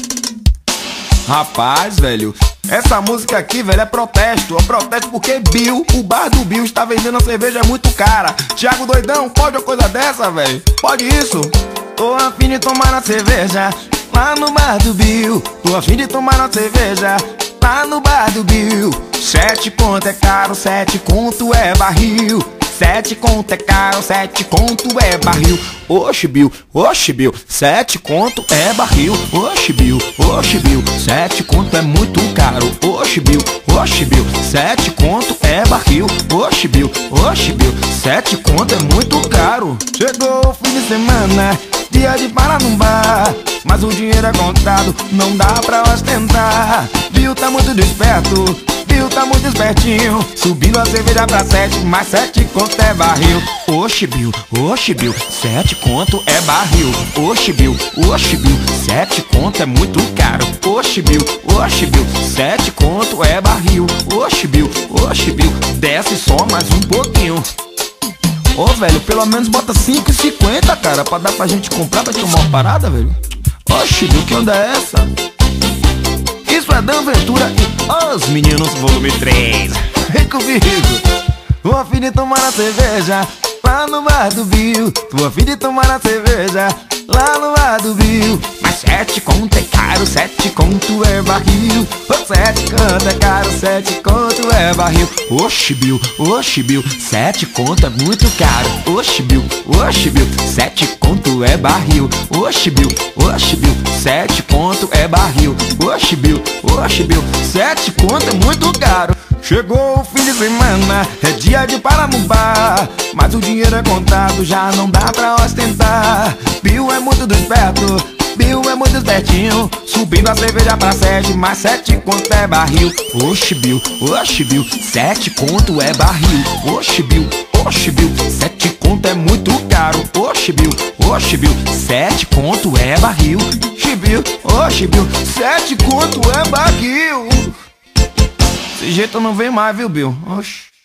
Rapaz, velho, essa música aqui, velho, é protesto. É protesto porque Bill, o bar do Bill, está vendendo a cerveja muito cara. Thiago doidão, pode uma coisa dessa, velho? Pode isso? Tô a fim de tomar a cerveja lá no bar do Bill. Tô a fim de tomar a cerveja lá no bar do Bill. 7 conto é caro, 7 conto é barril. 7 conto é caro, 7 conto é barril. Oxe Bill, 7 conto é barril. Oxe Bill, 7 conto é muito caro. Oxe Bill, 7 conto é barril. Oxe Bill, 7 conto é muito caro. Chegou o fim de semana, dia de parar num bar, mas o dinheiro é contado, não dá pra ostentar. Bill tá muito desperto, Bill tá muito espertinho, subindo a cerveja pra 7, mas 7 conto é barril. Oxe Bill, 7 conto é barril. Oxe Bill, 7 conto é muito caro. Oxe Bill, 7 conto é barril. Oxe Bill, desce só mais um pouquinho. Ô velho, pelo menos bota 5,50, cara, pra dar pra gente comprar, pra tomar uma parada, velho. Oxe Bill, que onda é essa? Isso é Dan Ventura e Os Meninos volume 3. Vem comigo. Tô a fim de tomar a cerveja lá no bar do Bill. Tô a fim de tomar a cerveja lá no bar do Bill. Mas 7 conto é caro, 7 conto é barril. 7 conto é caro, 7 conto é barril. Oxe Bill, 7 conto é muito caro. Oxe Bill, 7 conto é barril. Oxe Bill, 7 conto é barril. Oxe Bill, 7 conto é muito caro. Chegou o fim de semana, é dia de parar no bar, mas o dinheiro é contado, já não dá pra ostentar. Bill é muito desperto, Bill é muito espertinho, subindo a cerveja pra 7, mas 7 conto é barril. Oxe Bill, 7 conto é barril. Oxe Bill, 7 conto é muito caro. Oxe Bill, 7 conto é barril. Oxe Bill, 7 conto é barril. Desse jeito eu não venho mais, viu, Bill? Oxe.